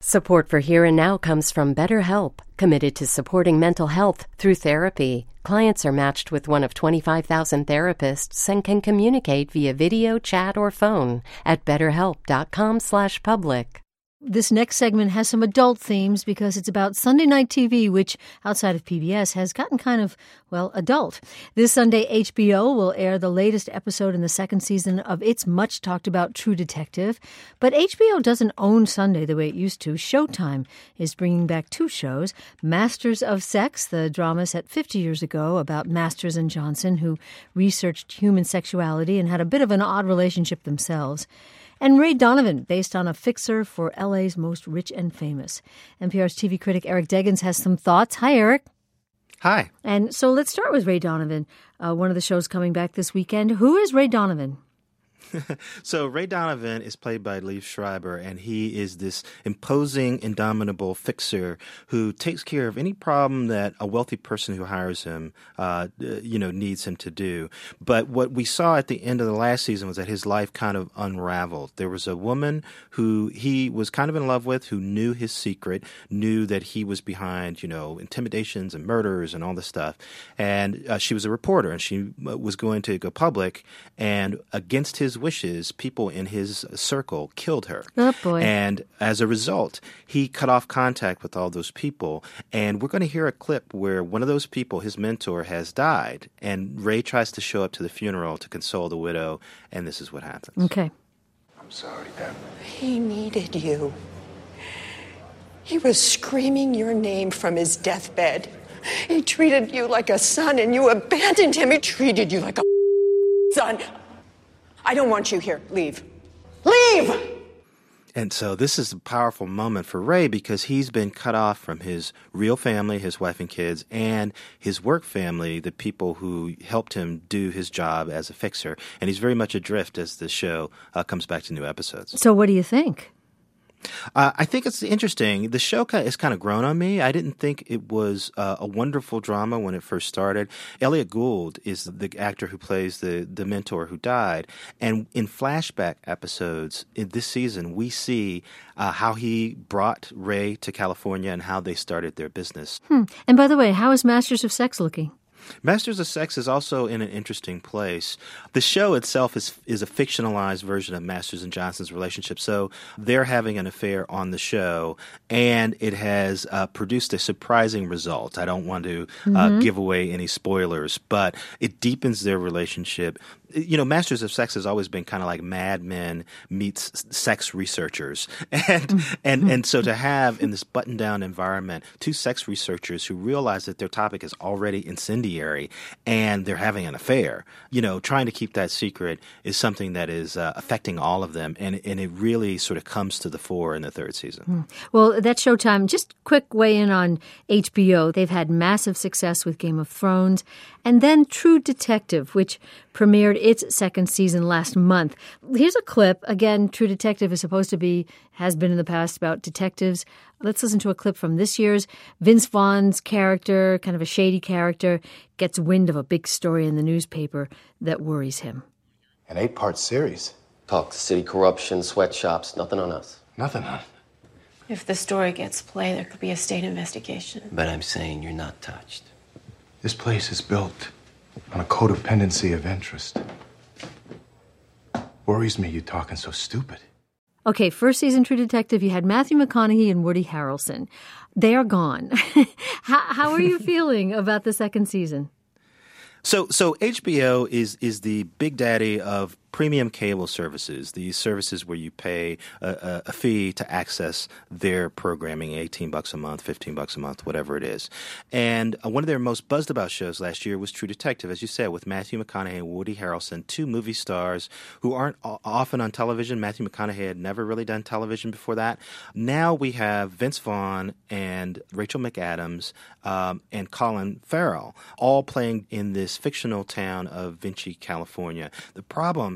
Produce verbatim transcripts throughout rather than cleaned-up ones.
Support for Here and Now comes from BetterHelp, committed to supporting mental health through therapy. Clients are matched with one of twenty-five thousand therapists and can communicate via video, chat, or phone at betterhelp.com slash public. This next segment has some adult themes because it's about Sunday night T V, which, outside of P B S, has gotten kind of, well, adult. This Sunday, H B O will air the latest episode in the second season of its much-talked-about True Detective. But H B O doesn't own Sunday the way it used to. Showtime is bringing back two shows. Masters of Sex, the drama set fifty years ago about Masters and Johnson, who researched human sexuality and had a bit of an odd relationship themselves. And Ray Donovan, based on a fixer for L A's most rich and famous. N P R's T V critic Eric Deggans has some thoughts. Hi, Eric. Hi. And so let's start with Ray Donovan, uh, one of the shows coming back this weekend. Who is Ray Donovan? So Ray Donovan is played by Liev Schreiber, and he is this imposing, indomitable fixer who takes care of any problem that a wealthy person who hires him, uh, you know, needs him to do. But what we saw at the end of the last season was that his life kind of unraveled. There was a woman who he was kind of in love with, who knew his secret, knew that he was behind, you know, intimidations and murders and all this stuff. And uh, she was a reporter, and she was going to go public, and against his wishes, people in his circle killed her. Oh, boy. And as a result, he cut off contact with all those people. And we're going to hear a clip where one of those people, his mentor, has died. And Ray tries to show up to the funeral to console the widow. And this is what happens. Okay. I'm sorry, Dad. He needed you. He was screaming your name from his deathbed. He treated you like a son, and you abandoned him. He treated you like a son. I don't want you here. Leave. Leave! And so this is a powerful moment for Ray because he's been cut off from his real family, his wife and kids, and his work family, the people who helped him do his job as a fixer. And he's very much adrift as the show uh, comes back to new episodes. So what do you think? Uh, I think it's interesting. The show has kind of grown on me. I didn't think it was uh, a wonderful drama when it first started. Elliot Gould is the actor who plays the, the mentor who died. And in flashback episodes in this season, we see uh, how he brought Ray to California and how they started their business. Hmm. And by the way, how is Masters of Sex looking? Masters of Sex is also in an interesting place. The show itself is is a fictionalized version of Masters and Johnson's relationship. So they're having an affair on the show, and it has uh, produced a surprising result. I don't want to uh, mm-hmm. give away any spoilers, but it deepens their relationship. You know, Masters of Sex has always been kind of like Mad Men meets sex researchers. And and and so to have in this button-down environment two sex researchers who realize that their topic is already incendiary and they're having an affair, you know, trying to keep that secret is something that is uh, affecting all of them. And, and it really sort of comes to the fore in the third season. Well, that's Showtime. Just quick weigh in on H B O. They've had massive success with Game of Thrones. And then True Detective, which premiered its second season last month. Here's a clip. Again, True Detective is supposed to be, has been in the past about detectives. Let's listen to a clip from this year's. Vince Vaughn's character, kind of a shady character, gets wind of a big story in the newspaper that worries him. An eight-part series. Talk to city corruption, sweatshops, nothing on us. Nothing, huh? If the story gets play, there could be a state investigation. But I'm saying you're not touched. This place is built on a codependency of interest. Worries me you talking so stupid. Okay, first season True Detective, you had Matthew McConaughey and Woody Harrelson. They are gone. how, how are you feeling about the second season? So, so H B O is is the big daddy of premium cable services, these services where you pay a, a fee to access their programming, eighteen bucks a month, fifteen bucks a month, whatever it is. And uh, one of their most buzzed about shows last year was True Detective, as you said, with Matthew McConaughey and Woody Harrelson, two movie stars who aren't o- often on television. Matthew McConaughey had never really done television before that. Now we have Vince Vaughn and Rachel McAdams um, and Colin Farrell all playing in this fictional town of Vinci, California. The problem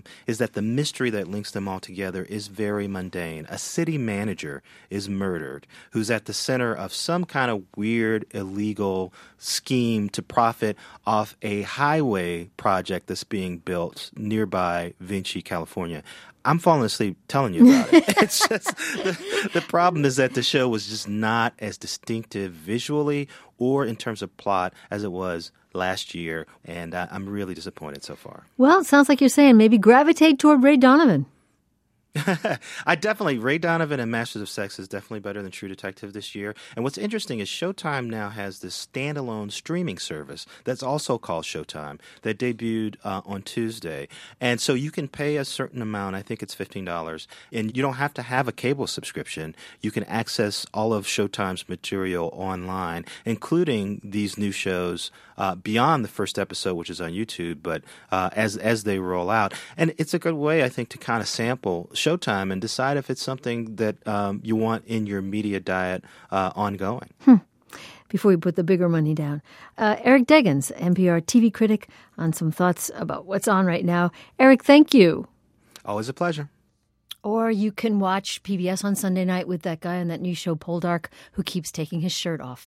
them is that the mystery that links them all together is very mundane. A city manager is murdered who's at the center of some kind of weird, illegal scheme to profit off a highway project that's being built nearby Vinci, California. I'm falling asleep telling you about it. It's just the, the problem is that the show was just not as distinctive visually or in terms of plot as it was last year, and uh, I'm really disappointed so far. Well, it sounds like you're saying maybe gravitate toward Ray Donovan. I definitely, Ray Donovan and Masters of Sex is definitely better than True Detective this year. And what's interesting is Showtime now has this standalone streaming service that's also called Showtime that debuted uh, on Tuesday. And so you can pay a certain amount, I think it's fifteen dollars, and you don't have to have a cable subscription. You can access all of Showtime's material online, including these new shows uh, beyond the first episode, which is on YouTube, but uh, as, as they roll out. And it's a good way, I think, to kind of sample Showtime and decide if it's something that um, you want in your media diet uh, ongoing. Hmm. Before we put the bigger money down, uh, Eric Deggans, N P R T V critic, on some thoughts about what's on right now. Eric, thank you. Always a pleasure. Or you can watch P B S on Sunday night with that guy on that new show, Poldark, who keeps taking his shirt off.